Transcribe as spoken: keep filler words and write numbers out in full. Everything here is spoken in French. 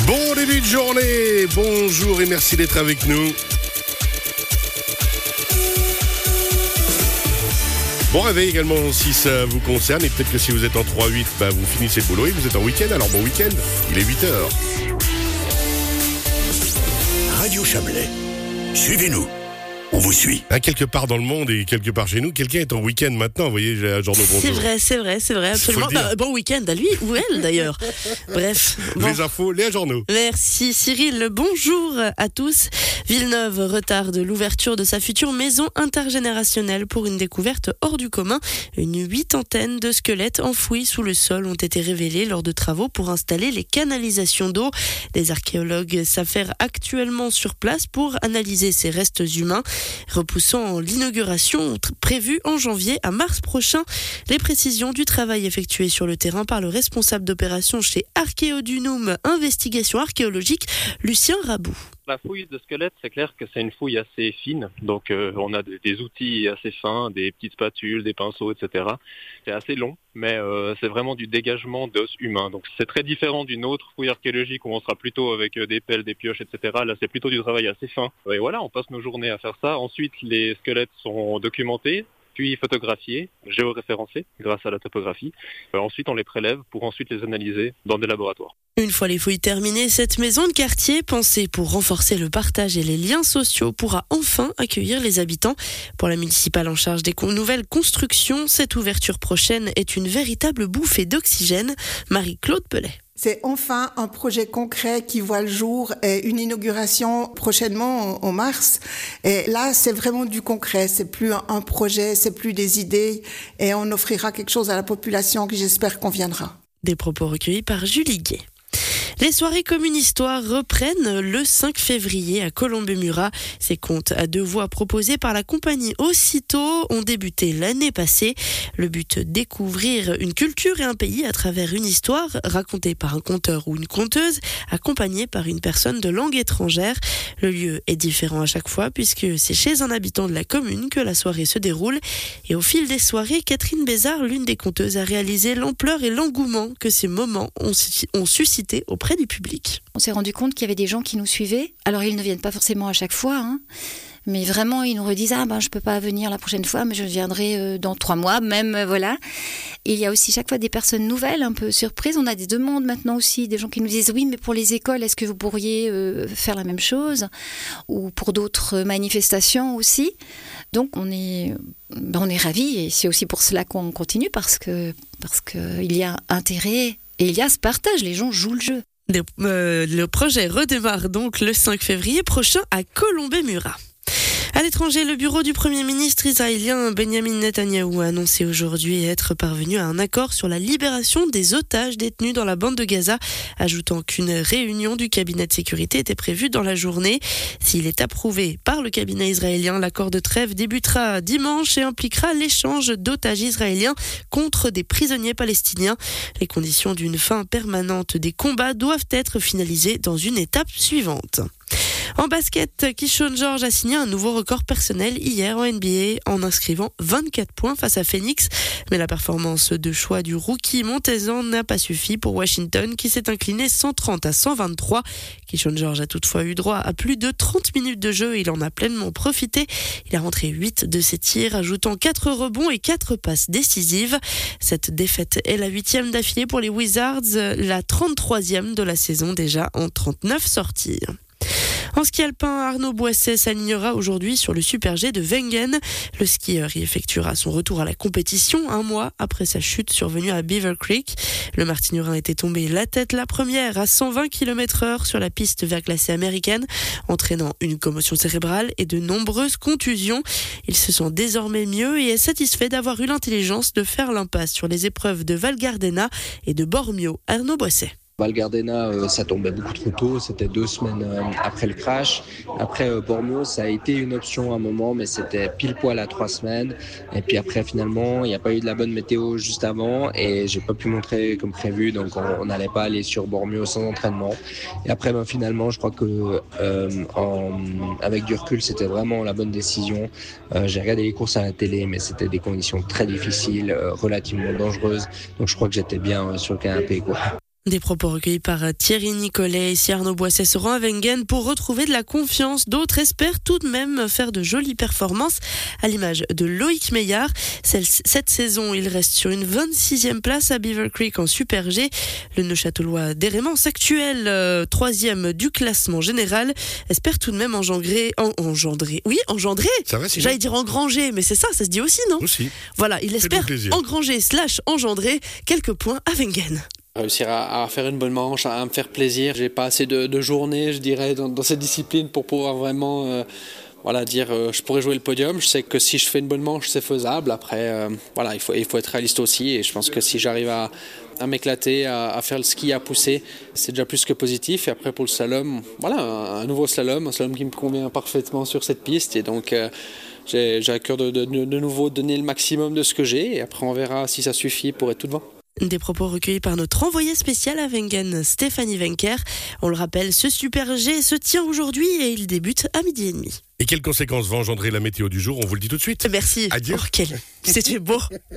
Bon début de journée, bonjour et merci d'être avec nous. Bon réveil également si ça vous concerne et peut-être que si vous êtes en trois huit, bah vous finissez le boulot et vous êtes en week-end, alors bon week-end, il est huit heures. Radio Chablais, suivez-nous. On vous suit. À quelque part dans le monde et quelque part chez nous, quelqu'un est en week-end maintenant, vous voyez, j'ai un genre de bonjour. C'est vrai, c'est vrai, c'est vrai, absolument. Bah, bon week-end à lui ou elle d'ailleurs. Bref. Bon. Les infos, les journaux. Merci Cyril, bonjour à tous. Villeneuve retarde l'ouverture de sa future maison intergénérationnelle pour une découverte hors du commun. Une huitantaine de squelettes enfouis sous le sol ont été révélés lors de travaux pour installer les canalisations d'eau. Des archéologues s'affairent actuellement sur place pour analyser ces restes humains, repoussant l'inauguration prévue en janvier à mars prochain. Les précisions du travail effectué sur le terrain par le responsable d'opération chez Archéodunum Investigation Archéologique, Lucien Rabou. La fouille de squelette, c'est clair que c'est une fouille assez fine, donc euh, on a des, des outils assez fins, des petites spatules, des pinceaux, et cetera. C'est assez long, mais euh, c'est vraiment du dégagement d'os humains. Donc c'est très différent d'une autre fouille archéologique où on sera plutôt avec des pelles, des pioches, et cetera. Là, c'est plutôt du travail assez fin. Et voilà, on passe nos journées à faire ça. Ensuite, les squelettes sont documentés, puis photographiés, géoréférencés grâce à la topographie. Euh, ensuite, on les prélève pour ensuite les analyser dans des laboratoires. Une fois les fouilles terminées, cette maison de quartier, pensée pour renforcer le partage et les liens sociaux, pourra enfin accueillir les habitants. Pour la municipale en charge des con- nouvelles constructions, cette ouverture prochaine est une véritable bouffée d'oxygène. Marie-Claude Pellet. C'est enfin un projet concret qui voit le jour et une inauguration prochainement en mars. Et là, c'est vraiment du concret. C'est plus un projet, c'est plus des idées et on offrira quelque chose à la population qui j'espère conviendra. Des propos recueillis par Julie Guet. Les soirées communes histoire reprennent le cinq février à Colombey-Murat. Ces contes à deux voix proposés par la compagnie Aussitôt ont débuté l'année passée. Le but, découvrir une culture et un pays à travers une histoire racontée par un conteur ou une conteuse, accompagnée par une personne de langue étrangère. Le lieu est différent à chaque fois puisque c'est chez un habitant de la commune que la soirée se déroule. Et au fil des soirées, Catherine Bézard, l'une des conteuses, a réalisé l'ampleur et l'engouement que ces moments ont, ont suscité auprès du public. On s'est rendu compte qu'il y avait des gens qui nous suivaient. Alors ils ne viennent pas forcément à chaque fois, hein, mais vraiment ils nous redisent ah ben je peux pas venir la prochaine fois, mais je viendrai euh, dans trois mois même, euh, voilà. Et il y a aussi chaque fois des personnes nouvelles, un peu surprises. On a des demandes maintenant aussi, des gens qui nous disent oui mais pour les écoles est-ce que vous pourriez euh, faire la même chose, ou pour d'autres manifestations aussi. Donc on est ben, on est ravis et c'est aussi pour cela qu'on continue parce que parce que il y a intérêt et il y a ce partage, les gens jouent le jeu. Le, euh, le projet redémarre donc le cinq février prochain à Colombey-Murat. À l'étranger, le bureau du Premier ministre israélien Benjamin Netanyahou a annoncé aujourd'hui être parvenu à un accord sur la libération des otages détenus dans la bande de Gaza, ajoutant qu'une réunion du cabinet de sécurité était prévue dans la journée. S'il est approuvé par le cabinet israélien, l'accord de trêve débutera dimanche et impliquera l'échange d'otages israéliens contre des prisonniers palestiniens. Les conditions d'une fin permanente des combats doivent être finalisées dans une étape suivante. En basket, Keyshawn George a signé un nouveau record personnel hier en N B A en inscrivant vingt-quatre points face à Phoenix. Mais la performance de choix du rookie montaisan n'a pas suffi pour Washington qui s'est incliné cent trente à cent vingt-trois. Keyshawn George a toutefois eu droit à plus de trente minutes de jeu et il en a pleinement profité. Il a rentré huit de ses tirs, ajoutant quatre rebonds et quatre passes décisives. Cette défaite est la huitième d'affilée pour les Wizards, la trente-troisième de la saison déjà en trente-neuf sorties. En ski alpin, Arnaud Boisset s'alignera aujourd'hui sur le Super G de Wengen. Le skieur y effectuera son retour à la compétition un mois après sa chute survenue à Beaver Creek. Le Martignorin était tombé la tête la première à cent vingt kilomètres heure sur la piste verglacée américaine, entraînant une commotion cérébrale et de nombreuses contusions. Il se sent désormais mieux et est satisfait d'avoir eu l'intelligence de faire l'impasse sur les épreuves de Val Gardena et de Bormio. Arnaud Boisset. Val Gardena, euh, ça tombait beaucoup trop tôt, c'était deux semaines euh, après le crash. Après euh, Bormio, ça a été une option à un moment, mais c'était pile poil à trois semaines. Et puis après, finalement, il n'y a pas eu de la bonne météo juste avant et j'ai pas pu montrer comme prévu, donc on n'allait pas aller sur Bormio sans entraînement. Et après, ben, finalement, je crois que euh, en, avec du recul, c'était vraiment la bonne décision. Euh, j'ai regardé les courses à la télé, mais c'était des conditions très difficiles, euh, relativement dangereuses. Donc je crois que j'étais bien euh, sur le canapé, quoi. Des propos recueillis par Thierry Nicolet. Ici Arnaud Boisset se rend à Wengen pour retrouver de la confiance. D'autres espèrent tout de même faire de jolies performances, à l'image de Loïc Meillard. Cette saison, il reste sur une vingt-sixième place à Beaver Creek en Super G. Le Neuchâtelois d'Hérémence, actuel euh, troisième du classement général, espère tout de même engendrer... En, engendrer oui, engendrer Ça va, J'allais dire engranger, mais c'est ça, ça se dit aussi, non? Aussi. Voilà, il espère engranger slash engendrer quelques points à Wengen. Réussir à, à faire une bonne manche, à me faire plaisir. J'ai pas assez de, de journées, je dirais, dans, dans cette discipline pour pouvoir vraiment euh, voilà, dire euh, je pourrais jouer le podium. Je sais que si je fais une bonne manche, c'est faisable. Après, euh, voilà, il faut, il faut être réaliste aussi. Et je pense que si j'arrive à, à m'éclater, à, à faire le ski, à pousser, c'est déjà plus que positif. Et après, pour le slalom, voilà, un, un nouveau slalom, un slalom qui me convient parfaitement sur cette piste. Et donc, euh, j'ai, j'ai à cœur de, de, de nouveau donner le maximum de ce que j'ai. Et après, on verra si ça suffit pour être tout devant. Des propos recueillis par notre envoyé spécial à Wengen, Stéphanie Wenker. On le rappelle, ce Super G se tient aujourd'hui et il débute à midi et demi. Et quelles conséquences va engendrer la météo du jour? On vous le dit tout de suite. Merci. Adieu. Oh, quel... C'était beau.